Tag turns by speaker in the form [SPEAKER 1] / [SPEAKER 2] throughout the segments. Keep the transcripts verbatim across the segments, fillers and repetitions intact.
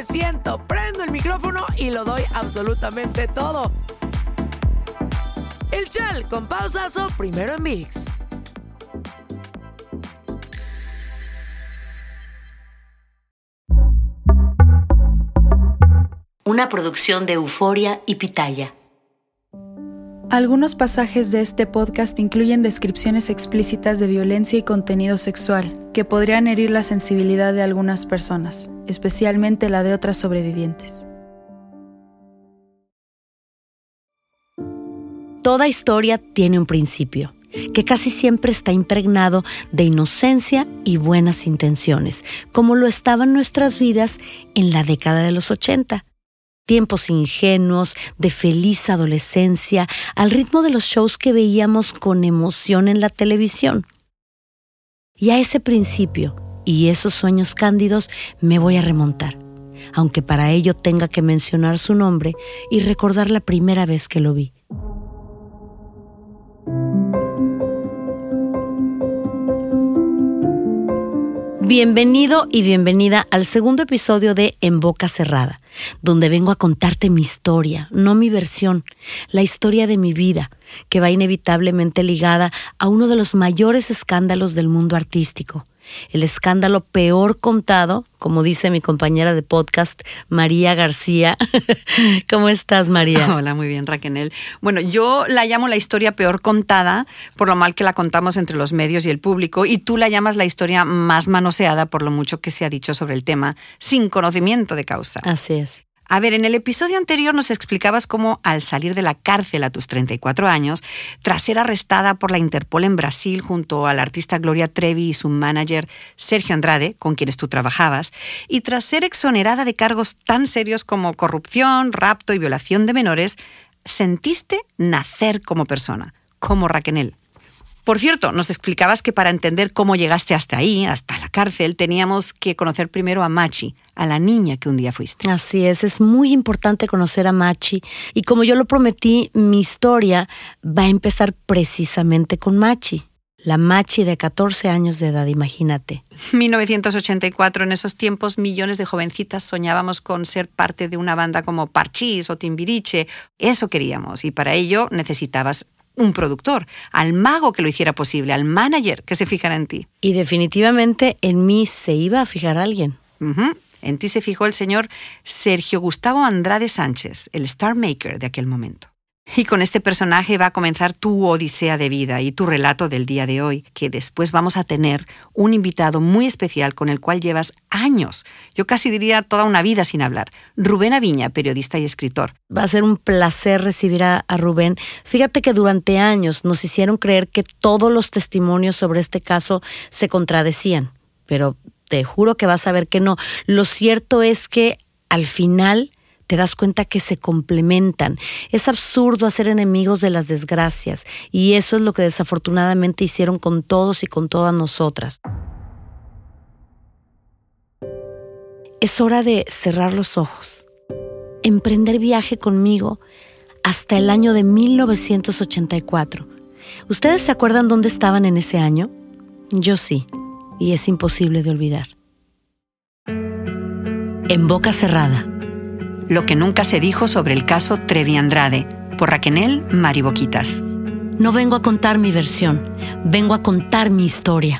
[SPEAKER 1] siento, prendo el micrófono y lo doy absolutamente todo. El Chal con Pausazo, primero en ViX.
[SPEAKER 2] Una producción de Euforia y Pitaya.
[SPEAKER 3] Algunos pasajes de este podcast incluyen descripciones explícitas de violencia y contenido sexual que podrían herir la sensibilidad de algunas personas, especialmente la de otras sobrevivientes.
[SPEAKER 2] Toda historia tiene un principio, que casi siempre está impregnado de inocencia y buenas intenciones, como lo estaban nuestras vidas en la década de los ochenta. Tiempos ingenuos, de feliz adolescencia, al ritmo de los shows que veíamos con emoción en la televisión. Y a ese principio y esos sueños cándidos me voy a remontar, aunque para ello tenga que mencionar su nombre y recordar la primera vez que lo vi. Bienvenido y bienvenida al segundo episodio de En Boca Cerrada, donde vengo a contarte mi historia, no mi versión, la historia de mi vida, que va inevitablemente ligada a uno de los mayores escándalos del mundo artístico. El escándalo peor contado, como dice mi compañera de podcast, María García. ¿Cómo estás, María?
[SPEAKER 4] Hola, muy bien, Raquel. Bueno, yo la llamo la historia peor contada por lo mal que la contamos entre los medios y el público, y tú la llamas la historia más manoseada por lo mucho que se ha dicho sobre el tema, sin conocimiento de causa.
[SPEAKER 2] Así es.
[SPEAKER 4] A ver, en el episodio anterior nos explicabas cómo al salir de la cárcel a tus treinta y cuatro años, tras ser arrestada por la Interpol en Brasil junto a la artista Gloria Trevi y su manager Sergio Andrade, con quienes tú trabajabas, y tras ser exonerada de cargos tan serios como corrupción, rapto y violación de menores, sentiste nacer como persona, como Raquel. Por cierto, nos explicabas que para entender cómo llegaste hasta ahí, hasta la cárcel, teníamos que conocer primero a Machi, a la niña que un día fuiste.
[SPEAKER 2] Así es, es muy importante conocer a Machi. Y como yo lo prometí, mi historia va a empezar precisamente con Machi. La Machi de catorce años de edad, imagínate.
[SPEAKER 4] mil novecientos ochenta y cuatro, en esos tiempos, millones de jovencitas soñábamos con ser parte de una banda como Parchís o Timbiriche. Eso queríamos, y para ello necesitabas un productor, al mago que lo hiciera posible, al manager que se fijara en ti.
[SPEAKER 2] Y definitivamente en mí se iba a fijar alguien.
[SPEAKER 4] Uh-huh. En ti se fijó el señor Sergio Gustavo Andrade Sánchez, el Star Maker de aquel momento. Y con este personaje va a comenzar tu odisea de vida y tu relato del día de hoy, que después vamos a tener un invitado muy especial con el cual llevas años, yo casi diría toda una vida sin hablar, Rubén Aviña, periodista y escritor.
[SPEAKER 2] Va a ser un placer recibir a, a Rubén. Fíjate que durante años nos hicieron creer que todos los testimonios sobre este caso se contradecían, pero te juro que vas a ver que no. Lo cierto es que al final te das cuenta que se complementan. Es absurdo hacer enemigos de las desgracias, y eso es lo que desafortunadamente hicieron con todos y con todas nosotras. Es hora de cerrar los ojos, emprender viaje conmigo hasta el año de mil novecientos ochenta y cuatro. ¿Ustedes se acuerdan dónde estaban en ese año? Yo sí, y es imposible de olvidar. En Boca Cerrada.
[SPEAKER 4] Lo que nunca se dijo sobre el caso Trevi Andrade, por Raquel Mariboquitas.
[SPEAKER 2] No vengo a contar mi versión, vengo a contar mi historia.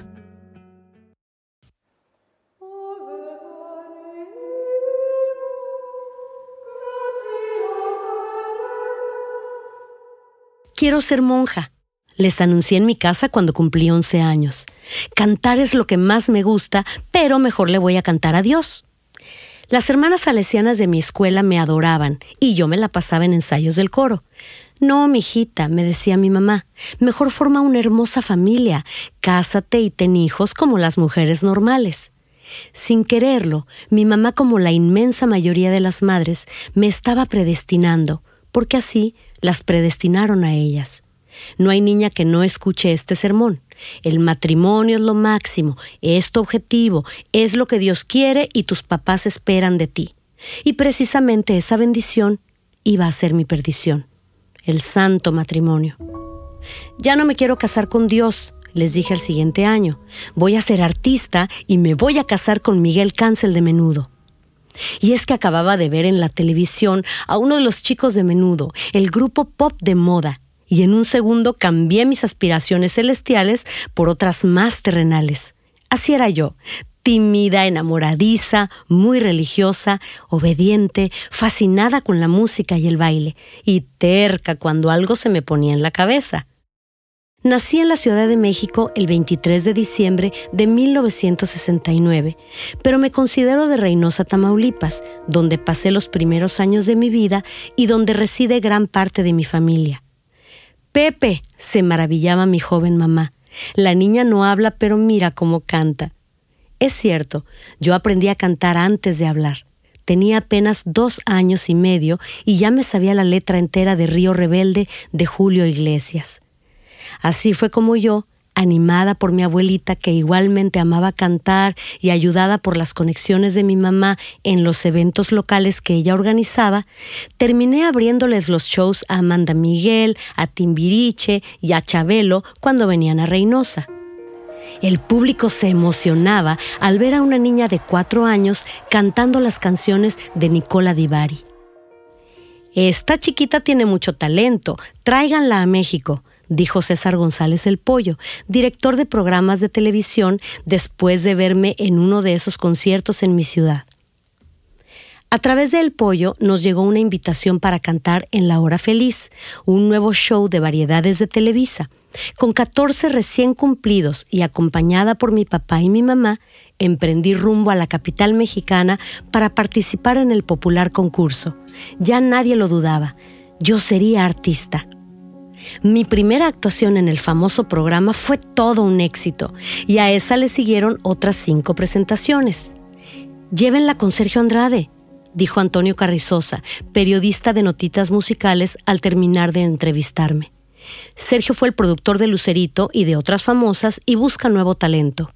[SPEAKER 2] Quiero ser monja. Les anuncié en mi casa cuando cumplí once años. Cantar es lo que más me gusta, pero mejor le voy a cantar a Dios. Las hermanas salesianas de mi escuela me adoraban y yo me la pasaba en ensayos del coro. No, mijita, me decía mi mamá, mejor forma una hermosa familia, cásate y ten hijos como las mujeres normales. Sin quererlo, mi mamá, como la inmensa mayoría de las madres, me estaba predestinando, porque así las predestinaron a ellas. No hay niña que no escuche este sermón. El matrimonio es lo máximo, es tu objetivo, es lo que Dios quiere y tus papás esperan de ti. Y precisamente esa bendición iba a ser mi perdición, el santo matrimonio. Ya no me quiero casar con Dios, les dije el siguiente año. Voy a ser artista y me voy a casar con Miguel Cancel de Menudo. Y es que acababa de ver en la televisión a uno de los chicos de Menudo, el grupo pop de moda, y en un segundo cambié mis aspiraciones celestiales por otras más terrenales. Así era yo, tímida, enamoradiza, muy religiosa, obediente, fascinada con la música y el baile, y terca cuando algo se me ponía en la cabeza. Nací en la Ciudad de México el veintitrés de diciembre de mil novecientos sesenta y nueve, pero me considero de Reynosa, Tamaulipas, donde pasé los primeros años de mi vida y donde reside gran parte de mi familia. Pepe, se maravillaba mi joven mamá. La niña no habla, pero mira cómo canta. Es cierto, yo aprendí a cantar antes de hablar. Tenía apenas dos años y medio y ya me sabía la letra entera de Río Rebelde de Julio Iglesias. Así fue como yo, animada por mi abuelita que igualmente amaba cantar y ayudada por las conexiones de mi mamá en los eventos locales que ella organizaba, terminé abriéndoles los shows a Amanda Miguel, a Timbiriche y a Chabelo cuando venían a Reynosa. El público se emocionaba al ver a una niña de cuatro años cantando las canciones de Nicola Di Bari. «Esta chiquita tiene mucho talento, tráiganla a México», dijo César González el Pollo, director de programas de televisión, después de verme en uno de esos conciertos en mi ciudad. A través de El Pollo nos llegó una invitación para cantar en La Hora Feliz, un nuevo show de variedades de Televisa. Con catorce recién cumplidos y acompañada por mi papá y mi mamá, emprendí rumbo a la capital mexicana para participar en el popular concurso. Ya nadie lo dudaba, yo sería artista. Mi primera actuación en el famoso programa fue todo un éxito y a esa le siguieron otras cinco presentaciones. «Llévenla con Sergio Andrade», dijo Antonio Carrizosa, periodista de Notitas Musicales, al terminar de entrevistarme. Sergio fue el productor de Lucerito y de otras famosas y busca nuevo talento.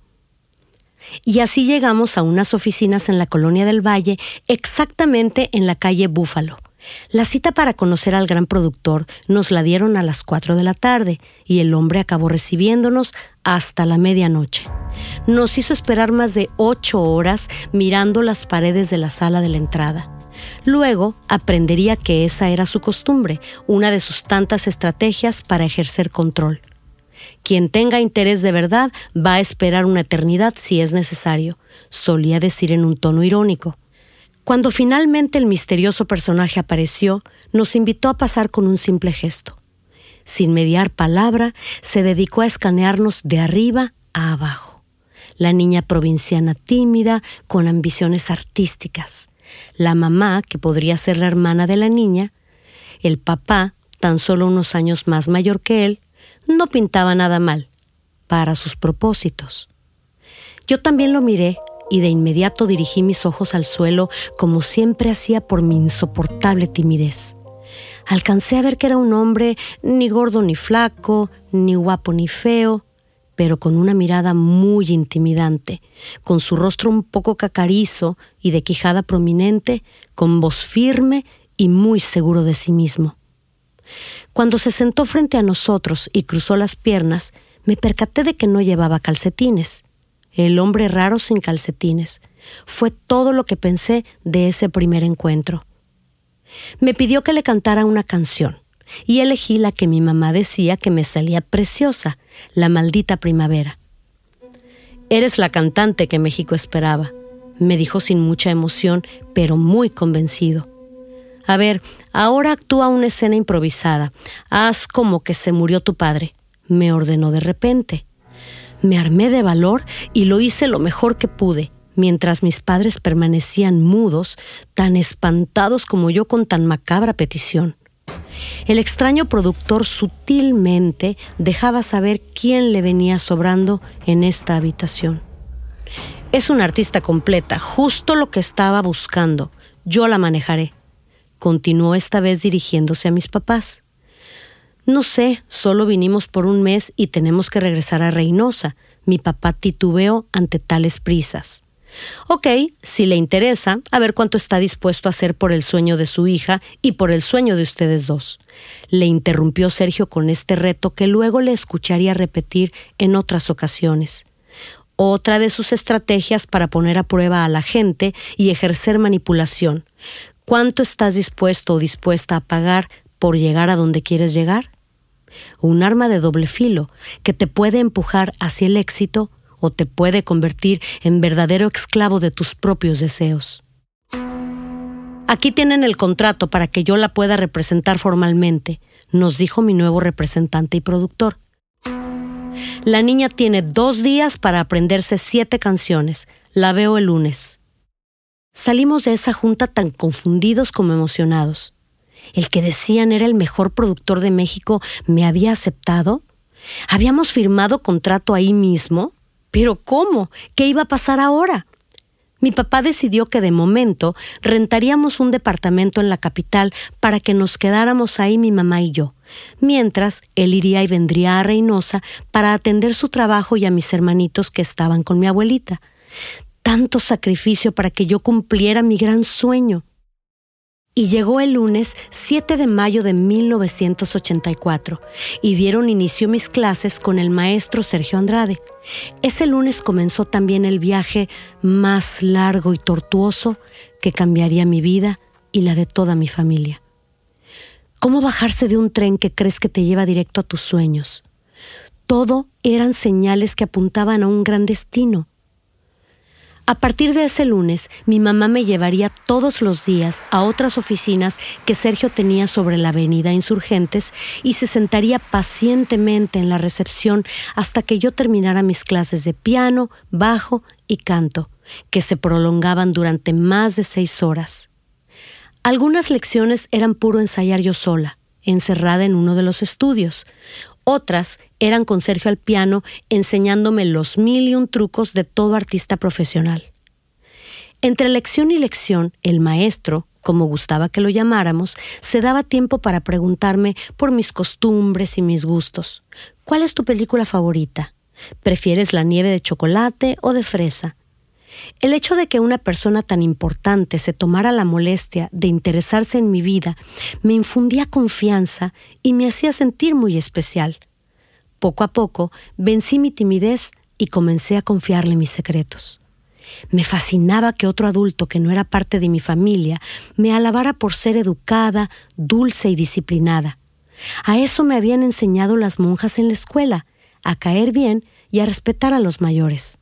[SPEAKER 2] Y así llegamos a unas oficinas en la Colonia del Valle, exactamente en la calle Búfalo. La cita para conocer al gran productor nos la dieron a las cuatro de la tarde y el hombre acabó recibiéndonos hasta la medianoche. Nos hizo esperar más de ocho horas mirando las paredes de la sala de la entrada. Luego aprendería que esa era su costumbre, una de sus tantas estrategias para ejercer control. Quien tenga interés de verdad va a esperar una eternidad si es necesario, solía decir en un tono irónico. Cuando finalmente el misterioso personaje apareció, nos invitó a pasar con un simple gesto. Sin mediar palabra, se dedicó a escanearnos de arriba a abajo. La niña provinciana tímida, con ambiciones artísticas. La mamá, que podría ser la hermana de la niña. El papá, tan solo unos años más mayor que él, no pintaba nada mal, para sus propósitos. Yo también lo miré, y de inmediato dirigí mis ojos al suelo como siempre hacía por mi insoportable timidez. Alcancé a ver que era un hombre ni gordo ni flaco, ni guapo ni feo, pero con una mirada muy intimidante, con su rostro un poco cacarizo y de quijada prominente, con voz firme y muy seguro de sí mismo. Cuando se sentó frente a nosotros y cruzó las piernas, me percaté de que no llevaba calcetines. El hombre raro sin calcetines. Fue todo lo que pensé de ese primer encuentro. Me pidió que le cantara una canción y elegí la que mi mamá decía que me salía preciosa, La Maldita Primavera. «Eres la cantante que México esperaba», me dijo sin mucha emoción, pero muy convencido. «A ver, ahora actúa una escena improvisada. Haz como que se murió tu padre», me ordenó de repente. Me armé de valor y lo hice lo mejor que pude, mientras mis padres permanecían mudos, tan espantados como yo con tan macabra petición. El extraño productor sutilmente dejaba saber quién le venía sobrando en esta habitación. «Es una artista completa, justo lo que estaba buscando. Yo la manejaré», continuó esta vez dirigiéndose a mis papás. «No sé, solo vinimos por un mes y tenemos que regresar a Reynosa», mi papá titubeó ante tales prisas. «Ok, si le interesa, a ver cuánto está dispuesto a hacer por el sueño de su hija y por el sueño de ustedes dos», le interrumpió Sergio con este reto que luego le escucharía repetir en otras ocasiones. Otra de sus estrategias para poner a prueba a la gente y ejercer manipulación. ¿Cuánto estás dispuesto o dispuesta a pagar por llegar a donde quieres llegar? Un arma de doble filo que te puede empujar hacia el éxito o te puede convertir en verdadero esclavo de tus propios deseos. Aquí tienen el contrato para que yo la pueda representar formalmente, nos dijo mi nuevo representante y productor. La niña tiene dos días para aprenderse siete canciones. La veo el lunes. Salimos de esa junta tan confundidos como emocionados. ¿El que decían era el mejor productor de México me había aceptado? ¿Habíamos firmado contrato ahí mismo? ¿Pero cómo? ¿Qué iba a pasar ahora? Mi papá decidió que de momento rentaríamos un departamento en la capital para que nos quedáramos ahí mi mamá y yo, mientras él iría y vendría a Reynosa para atender su trabajo y a mis hermanitos que estaban con mi abuelita. Tanto sacrificio para que yo cumpliera mi gran sueño. Y llegó el lunes siete de mayo de mil novecientos ochenta y cuatro y dieron inicio mis clases con el maestro Sergio Andrade. Ese lunes comenzó también el viaje más largo y tortuoso que cambiaría mi vida y la de toda mi familia. ¿Cómo bajarse de un tren que crees que te lleva directo a tus sueños? Todo eran señales que apuntaban a un gran destino. A partir de ese lunes, mi mamá me llevaría todos los días a otras oficinas que Sergio tenía sobre la avenida Insurgentes y se sentaría pacientemente en la recepción hasta que yo terminara mis clases de piano, bajo y canto, que se prolongaban durante más de seis horas. Algunas lecciones eran puro ensayar yo sola, encerrada en uno de los estudios. Otras eran con Sergio al piano, enseñándome los mil y un trucos de todo artista profesional. Entre lección y lección, el maestro, como gustaba que lo llamáramos, se daba tiempo para preguntarme por mis costumbres y mis gustos. ¿Cuál es tu película favorita? ¿Prefieres la nieve de chocolate o de fresa? El hecho de que una persona tan importante se tomara la molestia de interesarse en mi vida me infundía confianza y me hacía sentir muy especial. Poco a poco vencí mi timidez y comencé a confiarle mis secretos. Me fascinaba que otro adulto que no era parte de mi familia me alabara por ser educada, dulce y disciplinada. A eso me habían enseñado las monjas en la escuela, a caer bien y a respetar a los mayores.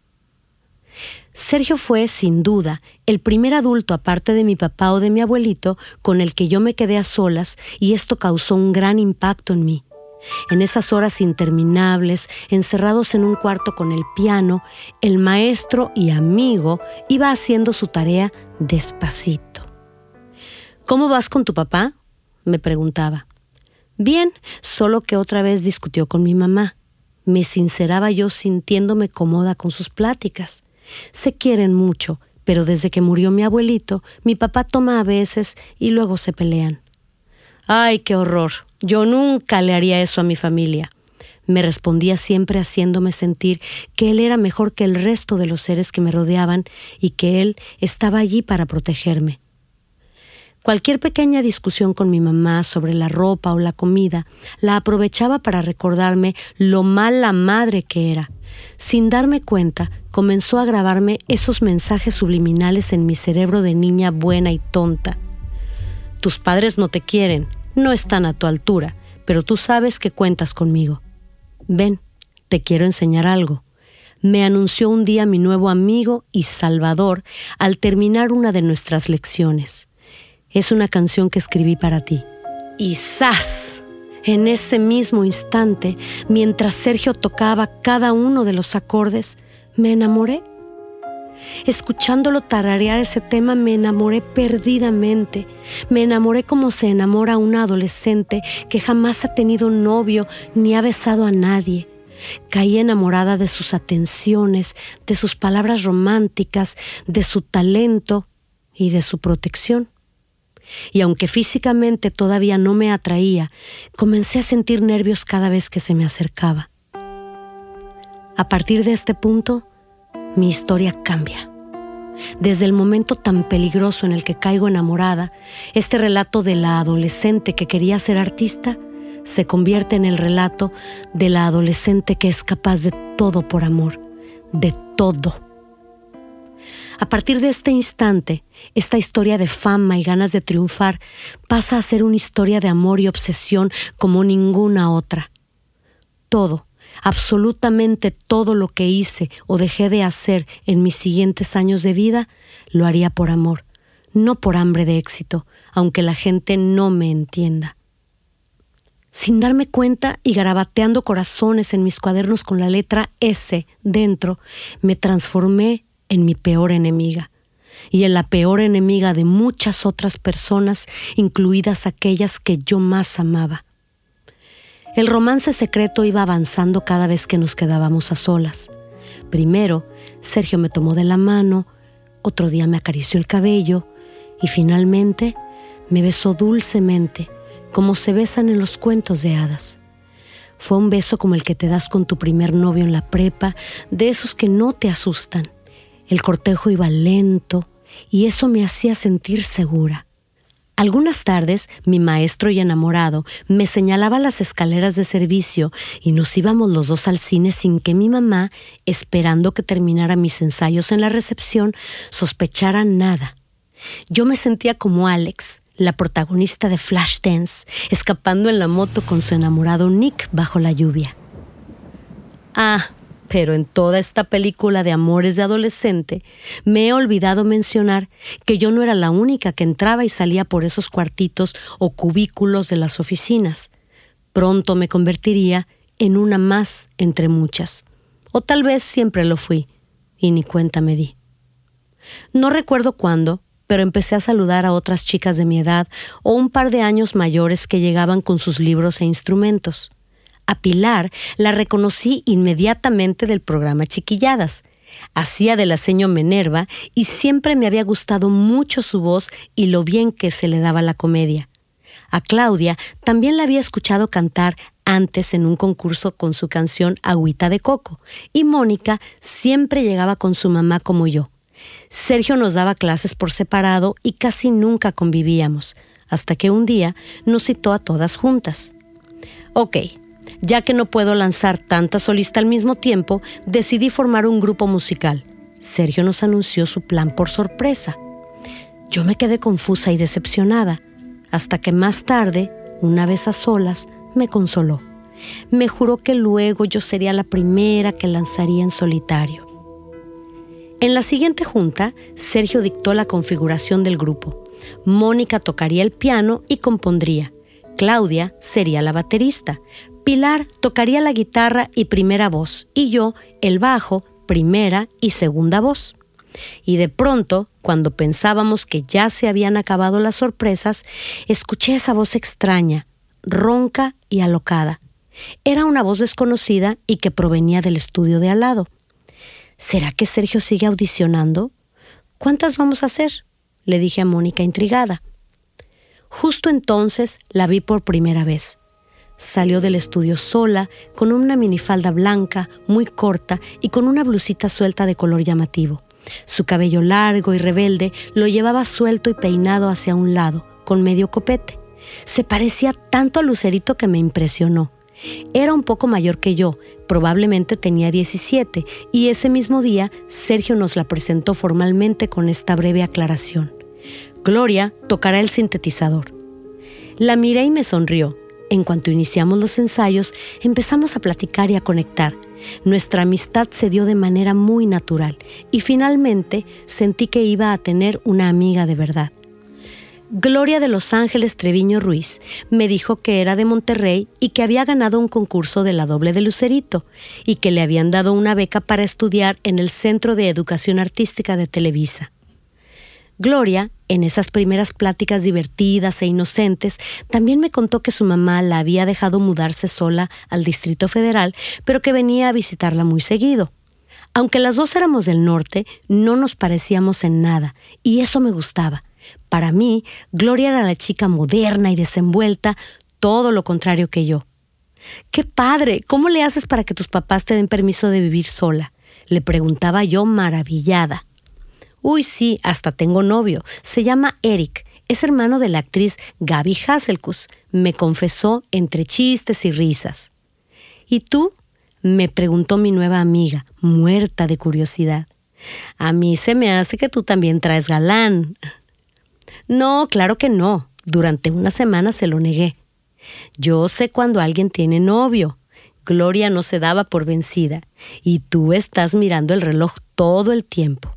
[SPEAKER 2] Sergio fue, sin duda, el primer adulto aparte de mi papá o de mi abuelito con el que yo me quedé a solas y esto causó un gran impacto en mí. En esas horas interminables, encerrados en un cuarto con el piano, el maestro y amigo iba haciendo su tarea despacito. ¿Cómo vas con tu papá?, me preguntaba. Bien, solo que otra vez discutió con mi mamá. Me sinceraba yo sintiéndome cómoda con sus pláticas. Se quieren mucho, pero desde que murió mi abuelito, mi papá toma a veces y luego se pelean. ¡Ay, qué horror! Yo nunca le haría eso a mi familia. Me respondía siempre haciéndome sentir que él era mejor que el resto de los seres que me rodeaban y que él estaba allí para protegerme. Cualquier pequeña discusión con mi mamá sobre la ropa o la comida la aprovechaba para recordarme lo mala madre que era. Sin darme cuenta, comenzó a grabarme esos mensajes subliminales en mi cerebro de niña buena y tonta. Tus padres no te quieren, no están a tu altura, pero tú sabes que cuentas conmigo. Ven, te quiero enseñar algo. Me anunció un día mi nuevo amigo y salvador al terminar una de nuestras lecciones. Es una canción que escribí para ti. Y ¡zas! En ese mismo instante, mientras Sergio tocaba cada uno de los acordes, me enamoré. Escuchándolo tararear ese tema me enamoré perdidamente. Me enamoré como se enamora una adolescente que jamás ha tenido novio ni ha besado a nadie. Caí enamorada de sus atenciones, de sus palabras románticas, de su talento y de su protección. Y aunque físicamente todavía no me atraía, comencé a sentir nervios cada vez que se me acercaba. A partir de este punto, mi historia cambia. Desde el momento tan peligroso en el que caigo enamorada, este relato de la adolescente que quería ser artista se convierte en el relato de la adolescente que es capaz de todo por amor, de todo. A partir de este instante, esta historia de fama y ganas de triunfar pasa a ser una historia de amor y obsesión como ninguna otra. Todo, absolutamente todo lo que hice o dejé de hacer en mis siguientes años de vida, lo haría por amor, no por hambre de éxito, aunque la gente no me entienda. Sin darme cuenta y garabateando corazones en mis cuadernos con la letra S dentro, me transformé en mi peor enemiga y en la peor enemiga de muchas otras personas, incluidas aquellas que yo más amaba. El romance secreto iba avanzando cada vez que nos quedábamos a solas. Primero, Sergio me tomó de la mano, otro día me acarició el cabello y finalmente me besó dulcemente, como se besan en los cuentos de hadas. Fue un beso como el que te das con tu primer novio en la prepa, de esos que no te asustan. El cortejo iba lento y eso me hacía sentir segura. Algunas tardes, mi maestro y enamorado me señalaba las escaleras de servicio y nos íbamos los dos al cine sin que mi mamá, esperando que terminara mis ensayos en la recepción, sospechara nada. Yo me sentía como Alex, la protagonista de Flashdance, escapando en la moto con su enamorado Nick bajo la lluvia. Ah, pero en toda esta película de amores de adolescente, me he olvidado mencionar que yo no era la única que entraba y salía por esos cuartitos o cubículos de las oficinas. Pronto me convertiría en una más entre muchas. O tal vez siempre lo fui, y ni cuenta me di. No recuerdo cuándo, pero empecé a saludar a otras chicas de mi edad o un par de años mayores que llegaban con sus libros e instrumentos. A Pilar la reconocí inmediatamente del programa Chiquilladas. Hacía de la seño Minerva y siempre me había gustado mucho su voz y lo bien que se le daba la comedia. A Claudia también la había escuchado cantar antes en un concurso con su canción Agüita de Coco, y Mónica siempre llegaba con su mamá como yo. Sergio nos daba clases por separado y casi nunca convivíamos, hasta que un día nos citó a todas juntas. Ok, ya que no puedo lanzar tanta solista al mismo tiempo, decidí formar un grupo musical. Sergio nos anunció su plan por sorpresa. Yo me quedé confusa y decepcionada, hasta que más tarde, una vez a solas, me consoló. Me juró que luego yo sería la primera que lanzaría en solitario. En la siguiente junta, Sergio dictó la configuración del grupo. Mónica tocaría el piano y compondría. Claudia sería la baterista. Pilar tocaría la guitarra y primera voz, y yo el bajo, primera y segunda voz. Y de pronto, cuando pensábamos que ya se habían acabado las sorpresas, escuché esa voz extraña, ronca y alocada. Era una voz desconocida y que provenía del estudio de al lado. ¿Será que Sergio sigue audicionando? ¿Cuántas vamos a hacer?, le dije a Mónica intrigada. Justo entonces la vi por primera vez. Salió del estudio sola, con una minifalda blanca, muy corta y con una blusita suelta de color llamativo. Su cabello largo y rebelde lo llevaba suelto y peinado hacia un lado, con medio copete. Se parecía tanto a Lucerito que me impresionó. Era un poco mayor que yo, probablemente tenía diecisiete, y ese mismo día Sergio nos la presentó formalmente con esta breve aclaración. Gloria tocará el sintetizador. La miré y me sonrió. En cuanto iniciamos los ensayos, empezamos a platicar y a conectar. Nuestra amistad se dio de manera muy natural y finalmente sentí que iba a tener una amiga de verdad. Gloria de Los Ángeles Treviño Ruiz me dijo que era de Monterrey y que había ganado un concurso de la doble de Lucerito y que le habían dado una beca para estudiar en el Centro de Educación Artística de Televisa. Gloria, en esas primeras pláticas divertidas e inocentes, también me contó que su mamá la había dejado mudarse sola al Distrito Federal, pero que venía a visitarla muy seguido. Aunque las dos éramos del norte, no nos parecíamos en nada, y eso me gustaba. Para mí, Gloria era la chica moderna y desenvuelta, todo lo contrario que yo. ¡Qué padre! ¿Cómo le haces para que tus papás te den permiso de vivir sola?, le preguntaba yo maravillada. Uy, sí, hasta tengo novio. Se llama Eric. Es hermano de la actriz Gaby Hasselkus, me confesó entre chistes y risas. ¿Y tú? Me preguntó mi nueva amiga, muerta de curiosidad. A mí se me hace que tú también traes galán. No, claro que no. Durante una semana se lo negué. Yo sé cuando alguien tiene novio. Gloria no se daba por vencida. Y tú estás mirando el reloj todo el tiempo.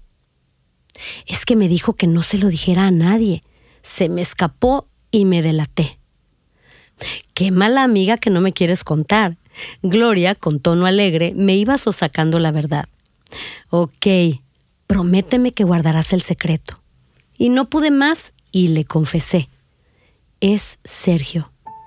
[SPEAKER 2] Es que me dijo que no se lo dijera a nadie. Se me escapó y me delaté. Qué mala amiga que no me quieres contar. Gloria, con tono alegre, me iba sosacando la verdad. Ok, prométeme que guardarás el secreto. Y no pude más y le confesé. Es Sergio.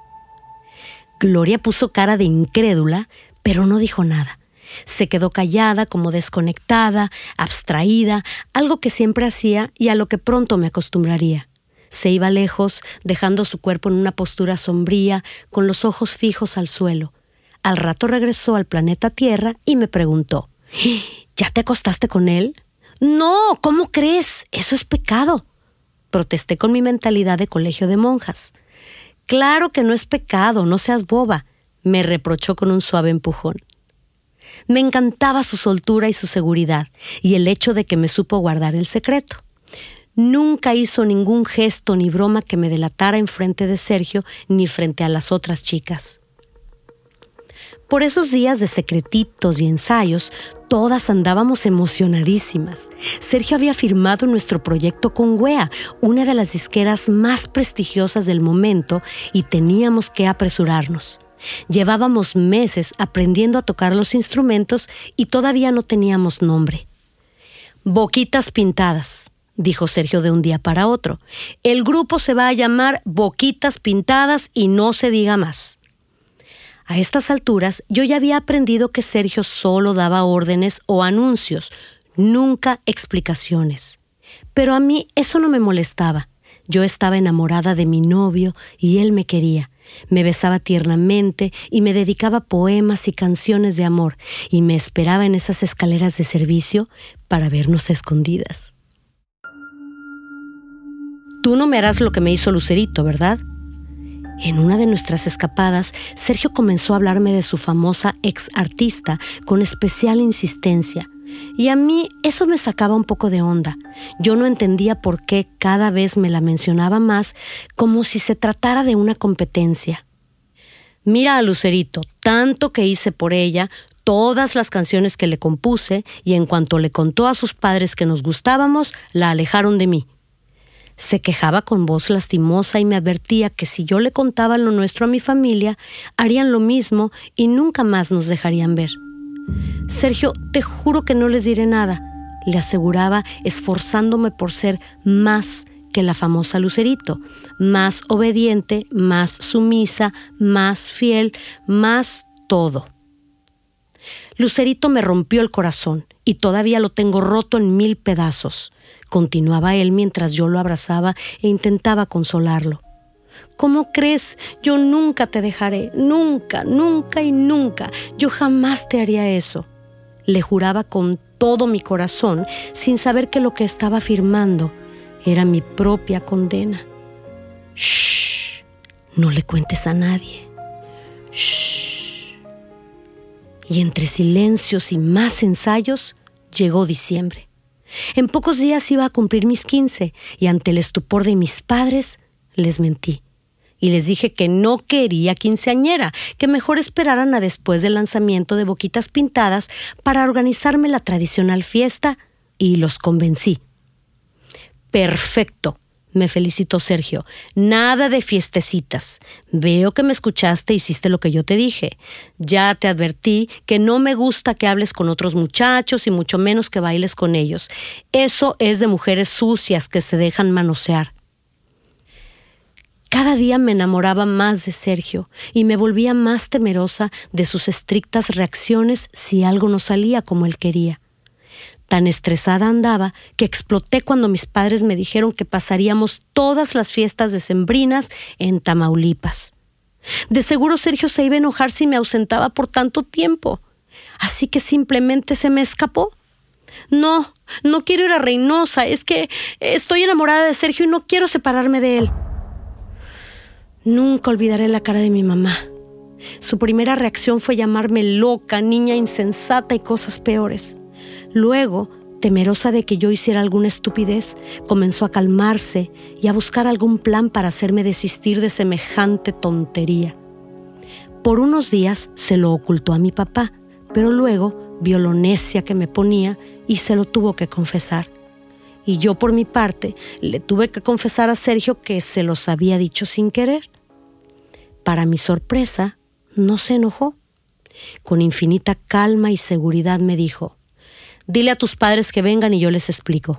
[SPEAKER 2] Gloria puso cara de incrédula, pero no dijo nada. Se quedó callada, como desconectada, abstraída, algo que siempre hacía y a lo que pronto me acostumbraría. Se iba lejos, dejando su cuerpo en una postura sombría, con los ojos fijos al suelo. Al rato regresó al planeta Tierra y me preguntó, ¿ya te acostaste con él? No, ¿cómo crees? Eso es pecado. Protesté con mi mentalidad de colegio de monjas. Claro que no es pecado, no seas boba, me reprochó con un suave empujón. Me encantaba su soltura y su seguridad, y el hecho de que me supo guardar el secreto. Nunca hizo ningún gesto ni broma que me delatara en frente de Sergio ni frente a las otras chicas. Por esos días de secretitos y ensayos, todas andábamos emocionadísimas. Sergio había firmado nuestro proyecto con Wea, una de las disqueras más prestigiosas del momento, y teníamos que apresurarnos. Llevábamos meses aprendiendo a tocar los instrumentos y todavía no teníamos nombre. Boquitas Pintadas, dijo Sergio de un día para otro. El grupo se va a llamar Boquitas Pintadas y no se diga más. A estas alturas yo ya había aprendido que Sergio solo daba órdenes o anuncios, nunca explicaciones. Pero a mí eso no me molestaba. Yo estaba enamorada de mi novio y él me quería. Me besaba tiernamente y me dedicaba poemas y canciones de amor y me esperaba en esas escaleras de servicio para vernos a escondidas. Tú no me harás lo que me hizo Lucerito, ¿verdad? En una de nuestras escapadas, Sergio comenzó a hablarme de su famosa ex artista con especial insistencia, y a mí eso me sacaba un poco de onda. Yo no entendía por qué cada vez me la mencionaba más, como si se tratara de una competencia. Mira a Lucerito, tanto que hice por ella, todas las canciones que le compuse, y en cuanto le contó a sus padres que nos gustábamos, la alejaron de mí. Se quejaba con voz lastimosa y me advertía que si yo le contaba lo nuestro a mi familia, harían lo mismo y nunca más nos dejarían ver. Sergio, te juro que no les diré nada, le aseguraba, esforzándome por ser más que la famosa Lucerito, más obediente, más sumisa, más fiel, más todo. Lucerito me rompió el corazón y todavía lo tengo roto en mil pedazos. Continuaba él mientras yo lo abrazaba e intentaba consolarlo. ¿Cómo crees? Yo nunca te dejaré, nunca, nunca y nunca. Yo jamás te haría eso. Le juraba con todo mi corazón, sin saber que lo que estaba firmando era mi propia condena. Shh, no le cuentes a nadie. Shh. Y entre silencios y más ensayos, llegó diciembre. En pocos días iba a cumplir mis quince y ante el estupor de mis padres les mentí. Y les dije que no quería quinceañera, que mejor esperaran a después del lanzamiento de Boquitas Pintadas para organizarme la tradicional fiesta, y los convencí. Perfecto, me felicitó Sergio. Nada de fiestecitas. Veo que me escuchaste e hiciste lo que yo te dije. Ya te advertí que no me gusta que hables con otros muchachos y mucho menos que bailes con ellos. Eso es de mujeres sucias que se dejan manosear. Cada día me enamoraba más de Sergio y me volvía más temerosa de sus estrictas reacciones si algo no salía como él quería. Tan estresada andaba que exploté cuando mis padres me dijeron que pasaríamos todas las fiestas decembrinas en Tamaulipas. De seguro Sergio se iba a enojar si me ausentaba por tanto tiempo, así que simplemente se me escapó. No, no quiero ir a Reynosa, es que estoy enamorada de Sergio y no quiero separarme de él. Nunca olvidaré la cara de mi mamá. Su primera reacción fue llamarme loca, niña insensata y cosas peores. Luego, temerosa de que yo hiciera alguna estupidez, comenzó a calmarse y a buscar algún plan para hacerme desistir de semejante tontería. Por unos días se lo ocultó a mi papá, pero luego vio lo necia que me ponía y se lo tuvo que confesar. Y yo, por mi parte, le tuve que confesar a Sergio que se los había dicho sin querer. Para mi sorpresa, no se enojó. Con infinita calma y seguridad me dijo: «Dile a tus padres que vengan y yo les explico».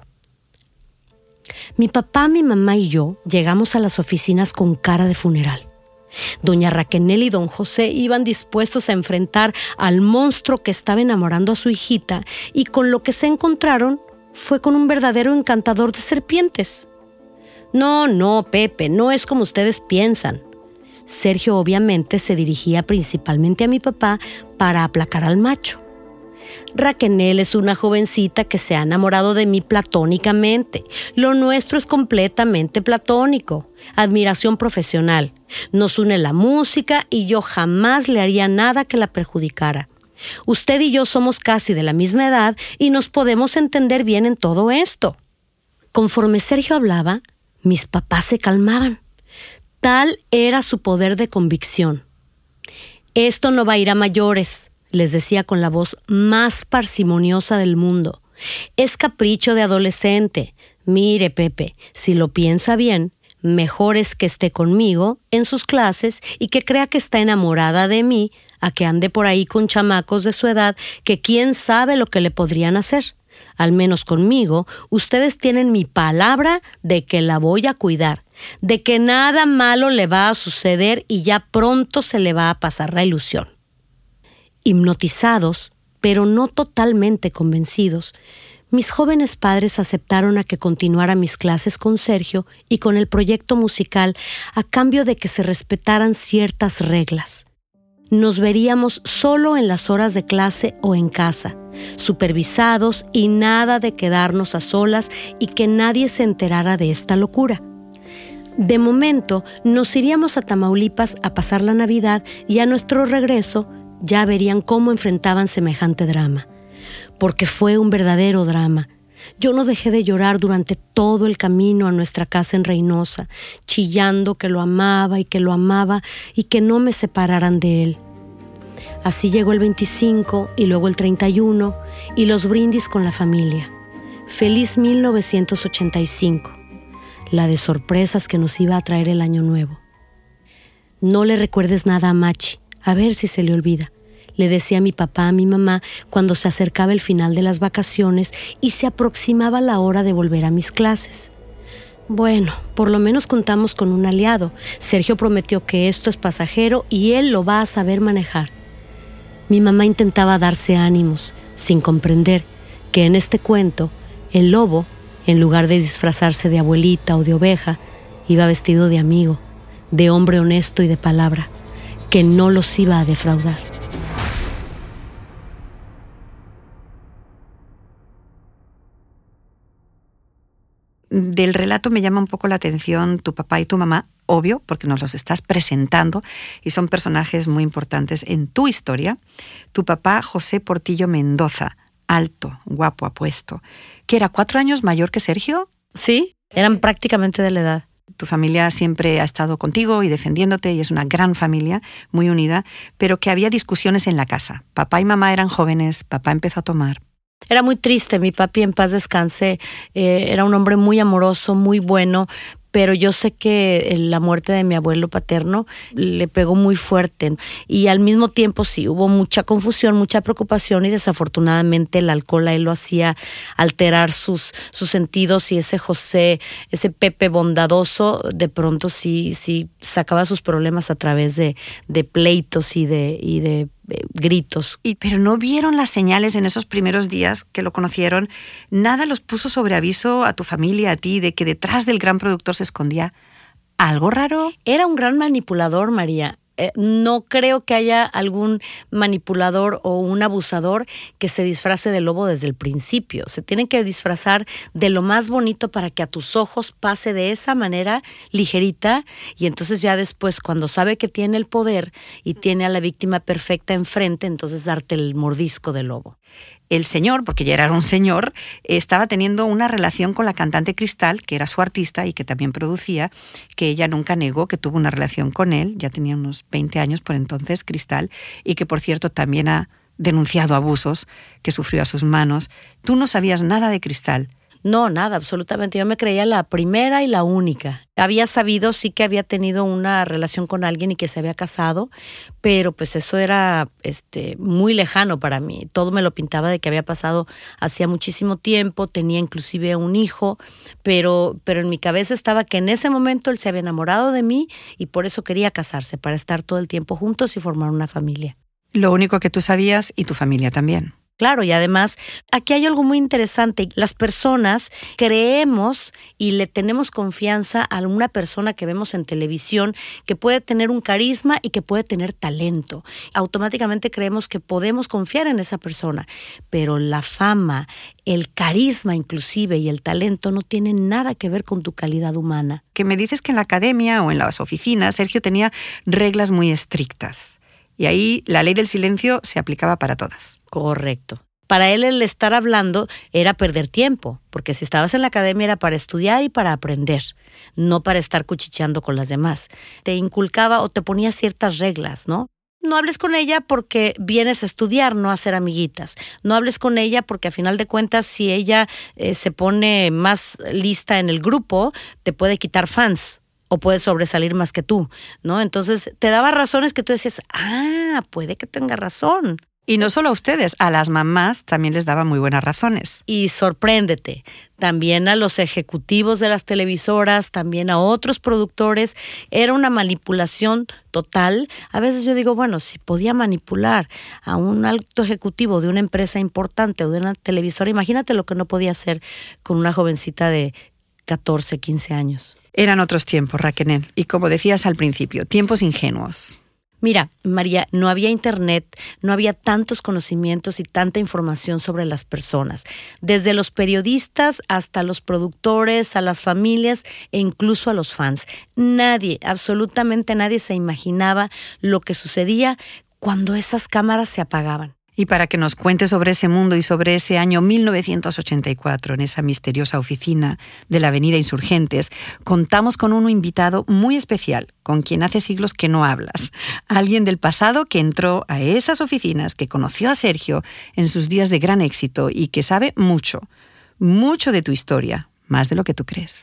[SPEAKER 2] Mi papá, mi mamá y yo llegamos a las oficinas con cara de funeral. Doña Raquenel y don José iban dispuestos a enfrentar al monstruo que estaba enamorando a su hijita, y con lo que se encontraron fue con un verdadero encantador de serpientes. No, no, Pepe, no es como ustedes piensan. Sergio obviamente se dirigía principalmente a mi papá para aplacar al macho. Raquenel es una jovencita que se ha enamorado de mí platónicamente. Lo nuestro es completamente platónico. Admiración profesional. Nos une la música y yo jamás le haría nada que la perjudicara. Usted y yo somos casi de la misma edad y nos podemos entender bien en todo esto. Conforme Sergio hablaba, mis papás se calmaban. Tal era su poder de convicción. Esto no va a ir a mayores, les decía con la voz más parsimoniosa del mundo. Es capricho de adolescente. Mire, Pepe, si lo piensa bien, mejor es que esté conmigo en sus clases y que crea que está enamorada de mí, a que ande por ahí con chamacos de su edad que quién sabe lo que le podrían hacer. Al menos conmigo, ustedes tienen mi palabra de que la voy a cuidar, de que nada malo le va a suceder y ya pronto se le va a pasar la ilusión. Hipnotizados, pero no totalmente convencidos, mis jóvenes padres aceptaron a que continuara mis clases con Sergio y con el proyecto musical a cambio de que se respetaran ciertas reglas. Nos veríamos solo en las horas de clase o en casa, supervisados y nada de quedarnos a solas y que nadie se enterara de esta locura. De momento, nos iríamos a Tamaulipas a pasar la Navidad y a nuestro regreso ya verían cómo enfrentaban semejante drama. Porque fue un verdadero drama. Yo no dejé de llorar durante todo el camino a nuestra casa en Reynosa, chillando que lo amaba y que lo amaba y que no me separaran de él. Así llegó el veinticinco y luego el treinta y uno y los brindis con la familia. Feliz mil novecientos ochenta y cinco, la de sorpresas que nos iba a traer el año nuevo. No le recuerdes nada a Machi, a ver si se le olvida. Le decía a mi papá, a mi mamá, cuando se acercaba el final de las vacaciones y se aproximaba la hora de volver a mis clases. Bueno, por lo menos contamos con un aliado. Sergio prometió que esto es pasajero y él lo va a saber manejar. Mi mamá intentaba darse ánimos, sin comprender que en este cuento, el lobo, en lugar de disfrazarse de abuelita o de oveja, iba vestido de amigo, de hombre honesto y de palabra, que no los iba a defraudar.
[SPEAKER 4] Del relato me llama un poco la atención tu papá y tu mamá, obvio, porque nos los estás presentando y son personajes muy importantes en tu historia. Tu papá, José Portillo Mendoza, alto, guapo, apuesto, que era cuatro años mayor que Sergio.
[SPEAKER 2] Sí, eran prácticamente de la edad.
[SPEAKER 4] Tu familia siempre ha estado contigo y defendiéndote y es una gran familia, muy unida, pero que había discusiones en la casa. Papá y mamá eran jóvenes, papá empezó a tomar.
[SPEAKER 2] Era muy triste, mi papi, en paz descanse, eh, era un hombre muy amoroso, muy bueno, pero yo sé que la muerte de mi abuelo paterno le pegó muy fuerte y al mismo tiempo sí, hubo mucha confusión, mucha preocupación y desafortunadamente el alcohol a él lo hacía alterar sus, sus sentidos y ese José, ese Pepe bondadoso, de pronto sí, sí sacaba sus problemas a través de, de pleitos y de, y de Eh, gritos.
[SPEAKER 4] Y, pero no vieron las señales en esos primeros días que lo conocieron. Nada los puso sobre aviso a tu familia, a ti, de que detrás del gran productor se escondía algo raro.
[SPEAKER 2] Era un gran manipulador, María. Eh, no creo que haya algún manipulador o un abusador que se disfrace de lobo desde el principio. Se tienen que disfrazar de lo más bonito para que a tus ojos pase de esa manera ligerita, y entonces ya después, cuando sabe que tiene el poder y tiene a la víctima perfecta enfrente, entonces darte el mordisco del lobo.
[SPEAKER 4] El señor, porque ya era un señor, estaba teniendo una relación con la cantante Cristal, que era su artista y que también producía, que ella nunca negó que tuvo una relación con él, ya tenía unos veinte años por entonces, Cristal, y que por cierto también ha denunciado abusos que sufrió a sus manos. Tú no sabías nada de Cristal.
[SPEAKER 2] No, nada, absolutamente. Yo me creía la primera y la única. Había sabido, sí, que había tenido una relación con alguien y que se había casado, pero pues eso era este, muy lejano para mí. Todo me lo pintaba de que había pasado hacía muchísimo tiempo, tenía inclusive un hijo, pero, pero en mi cabeza estaba que en ese momento él se había enamorado de mí y por eso quería casarse, para estar todo el tiempo juntos y formar una familia.
[SPEAKER 4] Lo único que tú sabías, y tu familia también.
[SPEAKER 2] Claro, y además, aquí hay algo muy interesante. Las personas creemos y le tenemos confianza a una persona que vemos en televisión que puede tener un carisma y que puede tener talento. Automáticamente creemos que podemos confiar en esa persona, pero la fama, el carisma inclusive y el talento no tienen nada que ver con tu calidad humana.
[SPEAKER 4] Que me dices que en la academia o en las oficinas Sergio tenía reglas muy estrictas. Y ahí la ley del silencio se aplicaba para todas.
[SPEAKER 2] Correcto. Para él el estar hablando era perder tiempo, porque si estabas en la academia era para estudiar y para aprender, no para estar cuchicheando con las demás. Te inculcaba o te ponía ciertas reglas, ¿no? No hables con ella porque vienes a estudiar, no a hacer amiguitas. No hables con ella porque a final de cuentas si ella eh, se pone más lista en el grupo, te puede quitar fans. O puede sobresalir más que tú, ¿no? Entonces, te daba razones que tú decías, ah, puede que tenga razón.
[SPEAKER 4] Y no solo a ustedes, a las mamás también les daba muy buenas razones.
[SPEAKER 2] Y sorpréndete, también a los ejecutivos de las televisoras, también a otros productores, era una manipulación total. A veces yo digo, bueno, si podía manipular a un alto ejecutivo de una empresa importante o de una televisora, imagínate lo que no podía hacer con una jovencita de catorce, quince años.
[SPEAKER 4] Eran otros tiempos, Raquel, y como decías al principio, tiempos ingenuos.
[SPEAKER 2] Mira, María, no había internet, no había tantos conocimientos y tanta información sobre las personas. Desde los periodistas hasta los productores, a las familias e incluso a los fans. Nadie, absolutamente nadie se imaginaba lo que sucedía cuando esas cámaras se apagaban.
[SPEAKER 4] Y para que nos cuente sobre ese mundo y sobre ese año mil novecientos ochenta y cuatro, en esa misteriosa oficina de la Avenida Insurgentes, contamos con un invitado muy especial, con quien hace siglos que no hablas. Alguien del pasado que entró a esas oficinas, que conoció a Sergio en sus días de gran éxito y que sabe mucho, mucho de tu historia, más de lo que tú crees.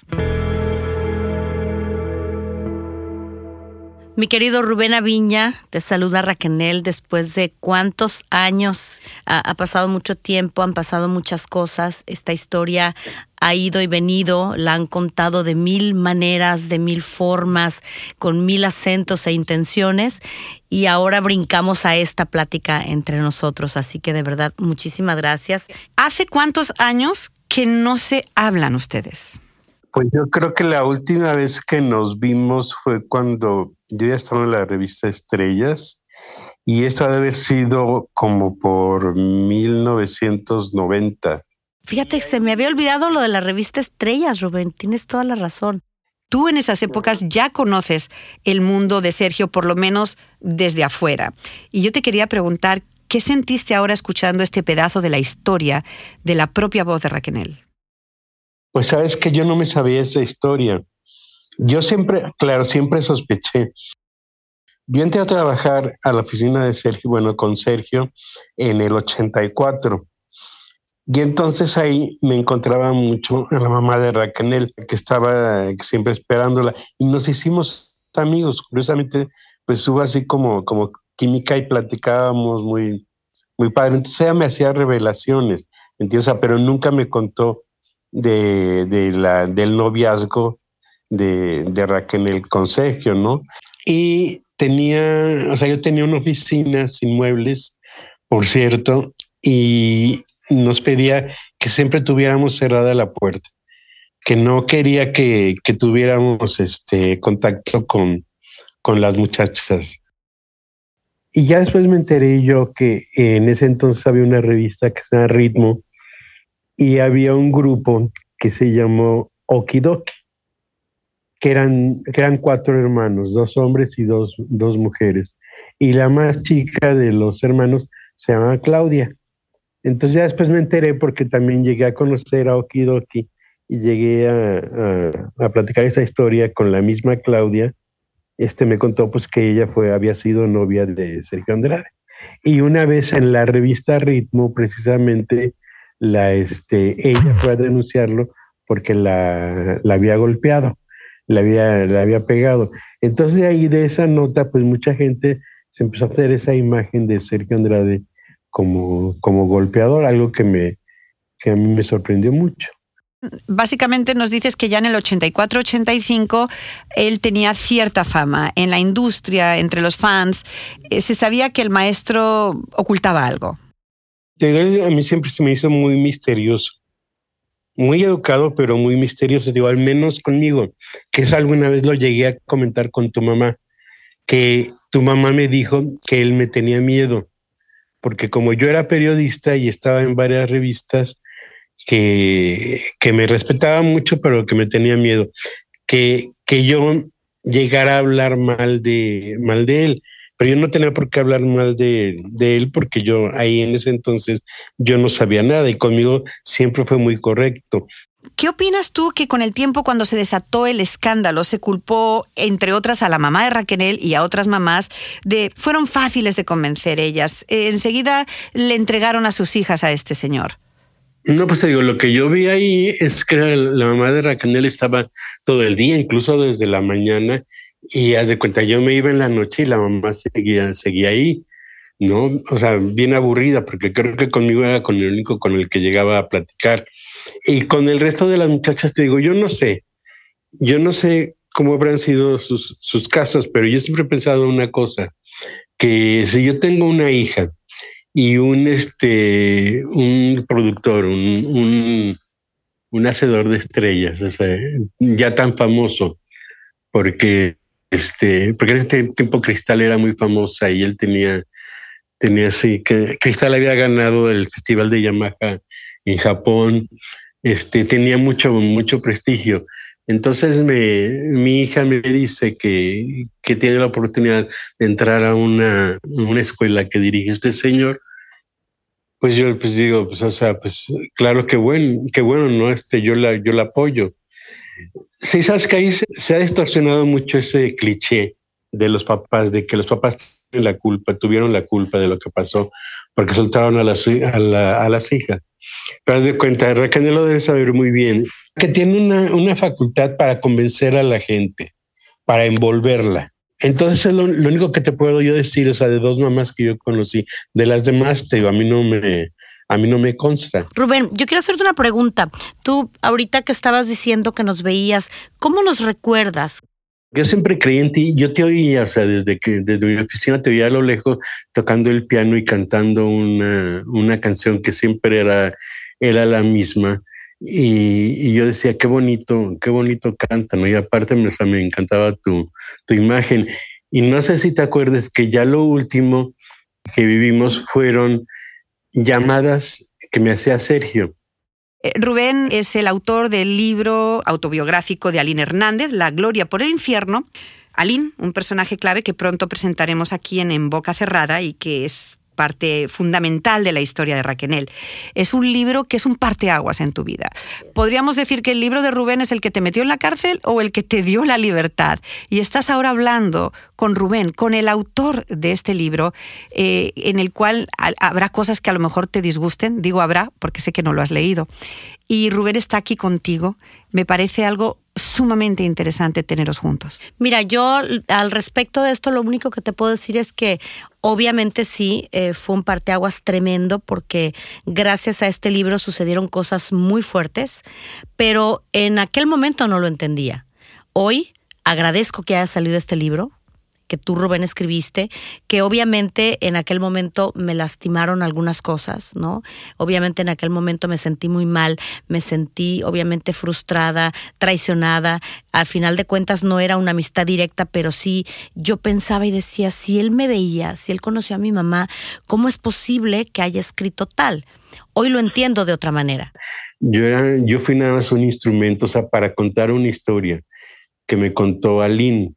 [SPEAKER 2] Mi querido Rubén Aviña, te saluda Raquel después de cuántos años. Ha, ha pasado mucho tiempo, han pasado muchas cosas. Esta historia ha ido y venido, la han contado de mil maneras, de mil formas, con mil acentos e intenciones. Y ahora brincamos a esta plática entre nosotros. Así que de verdad, muchísimas gracias.
[SPEAKER 4] ¿Hace cuántos años que no se hablan ustedes?
[SPEAKER 5] Pues yo creo que la última vez que nos vimos fue cuando yo ya estaba en la revista Estrellas y esto debe haber sido como por mil novecientos noventa.
[SPEAKER 2] Fíjate, se me había olvidado lo de la revista Estrellas, Rubén, tienes toda la razón.
[SPEAKER 4] Tú en esas épocas ya conoces el mundo de Sergio, por lo menos desde afuera. Y yo te quería preguntar, ¿qué sentiste ahora escuchando este pedazo de la historia de la propia voz de Raquel?
[SPEAKER 5] Pues sabes que yo no me sabía esa historia. Yo siempre, claro, siempre sospeché. Yo entré a trabajar a la oficina de Sergio, bueno, con Sergio, en el ochenta y cuatro. Y entonces ahí me encontraba mucho a la mamá de Raquel, que estaba siempre esperándola. Y nos hicimos amigos. Curiosamente, pues hubo así como, como química y platicábamos muy, muy padre. Entonces ella me hacía revelaciones, ¿entiendes? O sea, pero nunca me contó de, de la, del noviazgo de, de Raquel con Sergio, ¿no? Y tenía, o sea, yo tenía una oficina sin muebles, por cierto, y nos pedía que siempre tuviéramos cerrada la puerta, que no quería que, que tuviéramos este contacto con, con las muchachas. Y ya después me enteré yo que en ese entonces había una revista que se llama Ritmo y había un grupo que se llamó Okidoki, que eran, que eran cuatro hermanos, dos hombres y dos, dos mujeres. Y la más chica de los hermanos se llama Claudia. Entonces ya después me enteré porque también llegué a conocer a Okidoki y llegué a, a, a platicar esa historia con la misma Claudia. Este me contó pues que ella fue, había sido novia de Sergio Andrade. Y una vez en la revista Ritmo, precisamente, la, este, ella fue a denunciarlo porque la, la había golpeado, la había, la había pegado. Entonces de ahí, de esa nota, pues mucha gente se empezó a hacer esa imagen de Sergio Andrade como, como golpeador, algo que, me, que a mí me sorprendió mucho.
[SPEAKER 4] Básicamente nos dices que ya en el ochenta y cuatro ochenta y cinco él tenía cierta fama en la industria, entre los fans. Eh, se sabía que el maestro ocultaba algo.
[SPEAKER 5] A mí siempre se me hizo muy misterioso, muy educado, pero muy misterioso, digo, al menos conmigo, que eso alguna vez lo llegué a comentar con tu mamá, que tu mamá me dijo que él me tenía miedo, porque como yo era periodista y estaba en varias revistas, que, que me respetaba mucho, pero que me tenía miedo, que, que yo llegara a hablar mal de, mal de él, pero yo no tenía por qué hablar mal de, de él, porque yo ahí en ese entonces yo no sabía nada y conmigo siempre fue muy correcto.
[SPEAKER 4] ¿Qué opinas tú que con el tiempo, cuando se desató el escándalo, se culpó, entre otras, a la mamá de Raquel y a otras mamás, de fueron fáciles de convencer ellas? Eh, enseguida le entregaron a sus hijas a este señor.
[SPEAKER 5] No, pues te digo, lo que yo vi ahí es que la mamá de Raquel estaba todo el día, incluso desde la mañana, y haz de cuenta, yo me iba en la noche y la mamá seguía, seguía ahí, ¿no? O sea, bien aburrida, porque creo que conmigo era con el único con el que llegaba a platicar. Y con el resto de las muchachas, te digo, yo no sé, yo no sé cómo habrán sido sus, sus casos, pero yo siempre he pensado una cosa, que si yo tengo una hija y un, este, un productor, un, un, un hacedor de estrellas, o sea, ya tan famoso, porque, este, porque en ese tiempo Cristal era muy famosa y él tenía, tenía así, que Cristal había ganado el Festival de Yamaha en Japón, este, tenía mucho, mucho prestigio. Entonces me, mi hija me dice que, que tiene la oportunidad de entrar a una, una escuela que dirige este señor. Pues yo pues digo, pues, o sea, pues claro que bueno, que bueno, ¿no? Este, yo la, yo la apoyo. Sí, sabes que ahí se, se ha distorsionado mucho ese cliché de los papás, de que los papás tienen la culpa, tuvieron la culpa de lo que pasó, porque soltaron a las, a la, a las hijas. Pero haz de cuenta, Raquel lo debe saber muy bien, que tiene una, una facultad para convencer a la gente, para envolverla. Entonces es lo, lo único que te puedo yo decir, o sea, de dos mamás que yo conocí. De las demás, te digo, a mí no me, a mí no me consta.
[SPEAKER 2] Rubén, yo quiero hacerte una pregunta. Tú, ahorita que estabas diciendo que nos veías, ¿cómo nos recuerdas?
[SPEAKER 5] Yo siempre creí en ti, yo te oía, o sea, desde que desde mi oficina te oía a lo lejos tocando el piano y cantando una, una canción que siempre era, era la misma. Y, y yo decía, qué bonito, qué bonito canta, ¿no? Y aparte me, o sea, me encantaba tu, tu imagen. Y no sé si te acuerdas que ya lo último que vivimos fueron llamadas que me hacía Sergio.
[SPEAKER 4] Rubén es el autor del libro autobiográfico de Aline Hernández, La Gloria por el Infierno. Aline, un personaje clave que pronto presentaremos aquí en En Boca Cerrada y que es parte fundamental de la historia de Raquel. Es un libro que es un parteaguas en tu vida. Podríamos decir que el libro de Rubén es el que te metió en la cárcel o el que te dio la libertad. Y estás ahora hablando con Rubén, con el autor de este libro, eh, en el cual habrá cosas que a lo mejor te disgusten. Digo habrá porque sé que no lo has leído. Y Rubén está aquí contigo. Me parece algo sumamente interesante teneros juntos.
[SPEAKER 2] Mira, yo al respecto de esto lo único que te puedo decir es que obviamente sí, eh, fue un parteaguas tremendo porque gracias a este libro sucedieron cosas muy fuertes, pero en aquel momento no lo entendía. Hoy agradezco que haya salido este libro que tú, Rubén, escribiste, que obviamente en aquel momento me lastimaron algunas cosas, ¿no? Obviamente en aquel momento me sentí muy mal, me sentí obviamente frustrada, traicionada. Al final de cuentas no era una amistad directa, pero sí yo pensaba y decía, si él me veía, si él conoció a mi mamá, ¿cómo es posible que haya escrito tal? Hoy lo entiendo de otra manera.
[SPEAKER 5] Yo, era, yo fui nada más un instrumento, o sea, para contar una historia que me contó Aline,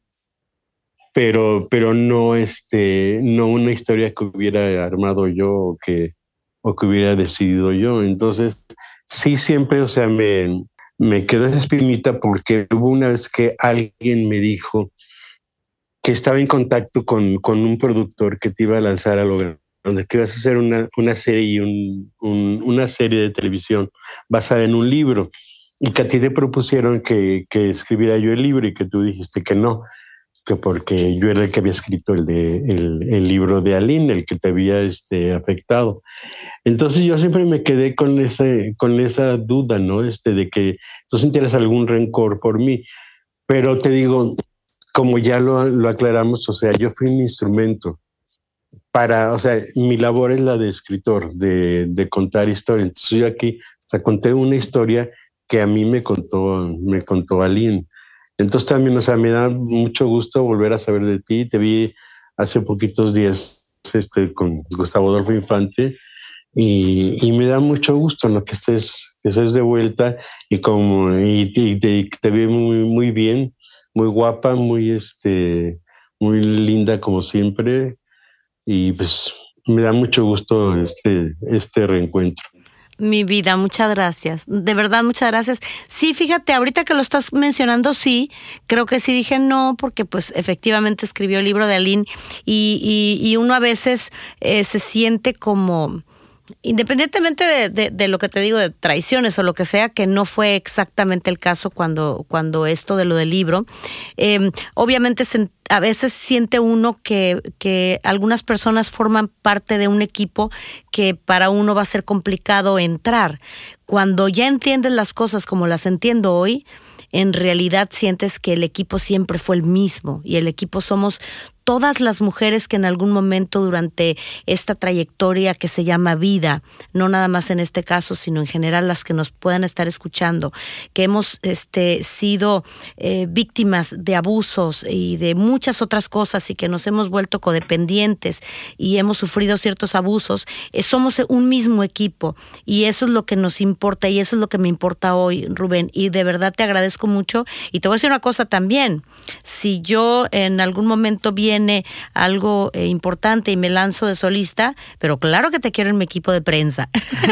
[SPEAKER 5] pero, pero no, este, no una historia que hubiera armado yo o que, o que hubiera decidido yo. Entonces, sí, siempre, o sea, me, me quedó esa espinita porque hubo una vez que alguien me dijo que estaba en contacto con, con un productor que te iba a lanzar a lo grande, donde que ibas a hacer una, una serie y un, un, una serie de televisión basada en un libro, y que a ti te propusieron que, que escribiera yo el libro y que tú dijiste que no, que porque yo era el que había escrito el, de, el, el libro de Aline, el que te había este, afectado. Entonces yo siempre me quedé con, ese, con esa duda, ¿no? Este, de que tú sintieras algún rencor por mí, pero te digo, como ya lo, lo aclaramos, o sea, yo fui un instrumento. Para, o sea, mi labor es la de escritor, de, de contar historias. Entonces yo aquí, o sea, conté una historia que a mí me contó, me contó Aline. Entonces también, o sea, me da mucho gusto volver a saber de ti. Te vi hace poquitos días este, con Gustavo Adolfo Infante y, y me da mucho gusto, ¿no? Que estés, que estés de vuelta y como y, y te, te vi muy, muy bien, muy guapa, muy, este, muy linda como siempre. Y pues me da mucho gusto este, este reencuentro.
[SPEAKER 2] Mi vida, muchas gracias. De verdad, muchas gracias. Sí, fíjate, ahorita que lo estás mencionando, sí, creo que sí dije no, porque pues efectivamente escribió el libro de Aline y, y, y uno a veces eh, se siente como... Independientemente de, de, de lo que te digo, de traiciones o lo que sea, que no fue exactamente el caso cuando, cuando esto de lo del libro, eh, obviamente se, a veces siente uno que, que algunas personas forman parte de un equipo que para uno va a ser complicado entrar. Cuando ya entiendes las cosas como las entiendo hoy, en realidad sientes que el equipo siempre fue el mismo y el equipo somos todas las mujeres que en algún momento durante esta trayectoria que se llama vida, no nada más en este caso, sino en general las que nos puedan estar escuchando, que hemos este, sido eh, víctimas de abusos y de muchas otras cosas y que nos hemos vuelto codependientes y hemos sufrido ciertos abusos, eh, somos un mismo equipo y eso es lo que nos importa y eso es lo que me importa hoy, Rubén, y de verdad te agradezco mucho. Y te voy a decir una cosa también, si yo en algún momento viene algo eh, importante y me lanzo de solista, pero claro que te quiero en mi equipo de prensa.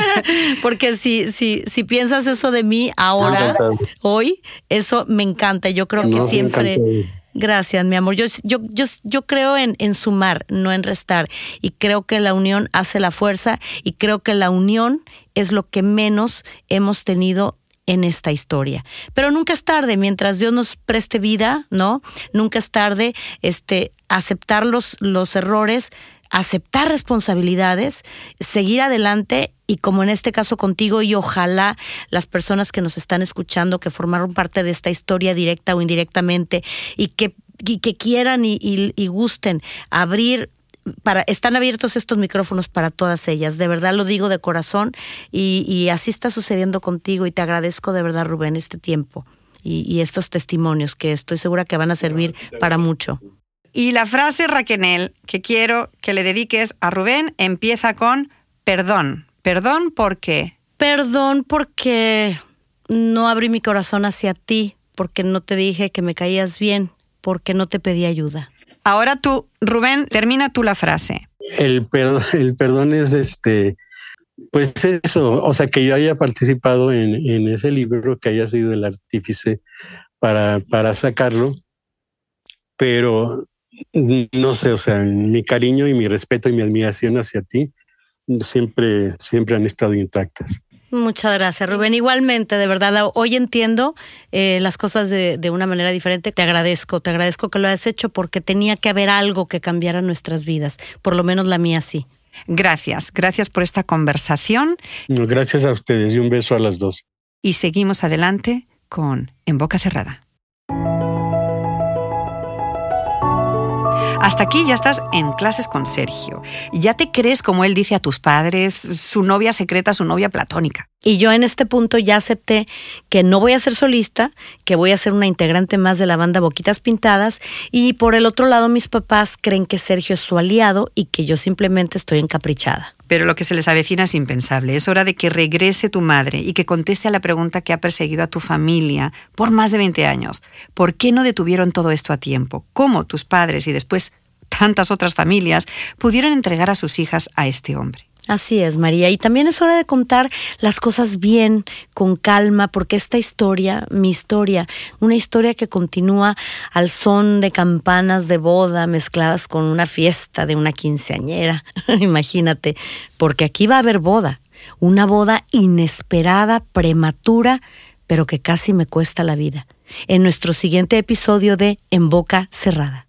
[SPEAKER 2] Porque si, si, si piensas eso de mí ahora, no, hoy, eso me encanta. Yo creo no, que siempre... Gracias, mi amor. Yo, yo, yo, yo creo en, en sumar, no en restar. Y creo que la unión hace la fuerza y creo que la unión es lo que menos hemos tenido en esta historia. Pero nunca es tarde, mientras Dios nos preste vida, ¿no? Nunca es tarde este, aceptar los, los errores, aceptar responsabilidades, seguir adelante y como en este caso contigo y ojalá las personas que nos están escuchando, que formaron parte de esta historia directa o indirectamente y que, y que quieran y, y, y gusten abrir Para, están abiertos estos micrófonos para todas ellas, de verdad lo digo de corazón y, y así está sucediendo contigo y te agradezco de verdad, Rubén, este tiempo y, y estos testimonios que estoy segura que van a servir para mucho.
[SPEAKER 4] Y la frase, Raquenel, que quiero que le dediques a Rubén empieza con perdón. ¿Perdón por qué?
[SPEAKER 2] Perdón porque no abrí mi corazón hacia ti, porque no te dije que me caías bien, porque no te pedí ayuda.
[SPEAKER 4] Ahora tú, Rubén, termina tú la frase.
[SPEAKER 5] El perdón, el perdón es este, pues eso, o sea, que yo haya participado en, en ese libro, que haya sido el artífice para, para sacarlo, pero no sé, o sea, mi cariño y mi respeto y mi admiración hacia ti siempre, siempre han estado intactas.
[SPEAKER 2] Muchas gracias, Rubén. Igualmente, de verdad, hoy entiendo eh, las cosas de, de una manera diferente. Te agradezco, te agradezco que lo hayas hecho porque tenía que haber algo que cambiara nuestras vidas, por lo menos la mía sí.
[SPEAKER 4] Gracias, gracias por esta conversación.
[SPEAKER 5] No, gracias a ustedes y un beso a las dos.
[SPEAKER 4] Y seguimos adelante con En Boca Cerrada. Hasta aquí ya estás en clases con Sergio. Ya te crees como él dice a tus padres, su novia secreta, su novia platónica.
[SPEAKER 2] Y yo en este punto ya acepté que no voy a ser solista, que voy a ser una integrante más de la banda Boquitas Pintadas, y por el otro lado mis papás creen que Sergio es su aliado y que yo simplemente estoy encaprichada.
[SPEAKER 4] Pero lo que se les avecina es impensable. Es hora de que regrese tu madre y que conteste a la pregunta que ha perseguido a tu familia por más de veinte años. ¿Por qué no detuvieron todo esto a tiempo? ¿Cómo tus padres y después tantas otras familias pudieron entregar a sus hijas a este hombre?
[SPEAKER 2] Así es, María. Y también es hora de contar las cosas bien, con calma, porque esta historia, mi historia, una historia que continúa al son de campanas de boda mezcladas con una fiesta de una quinceañera. Imagínate, porque aquí va a haber boda. Una boda inesperada, prematura, pero que casi me cuesta la vida. En nuestro siguiente episodio de En Boca Cerrada.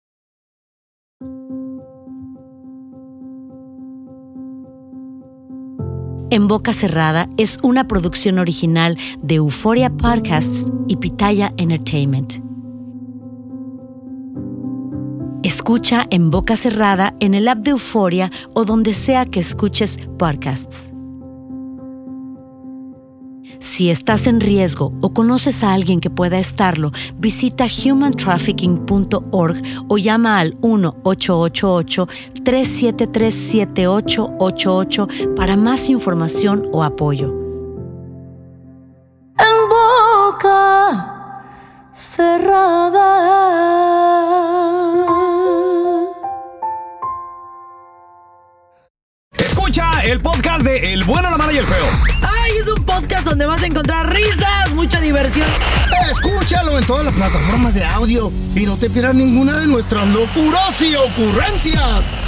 [SPEAKER 2] En Boca Cerrada es una producción original de Euphoria Podcasts y Pitaya Entertainment. Escucha En Boca Cerrada en el app de Euphoria o donde sea que escuches podcasts. Si estás en riesgo o conoces a alguien que pueda estarlo, visita human trafficking punto org o llama al uno ocho ocho ocho, tres siete tres, siete ocho ocho ocho para más información o apoyo. En Boca Cerrada.
[SPEAKER 6] Escucha el podcast de El Bueno, la Mala y el Feo.
[SPEAKER 1] ¡Ay, es un podcast donde vas a encontrar risas, mucha diversión!
[SPEAKER 7] Escúchalo en todas las plataformas de audio y no te pierdas ninguna de nuestras locuras y ocurrencias.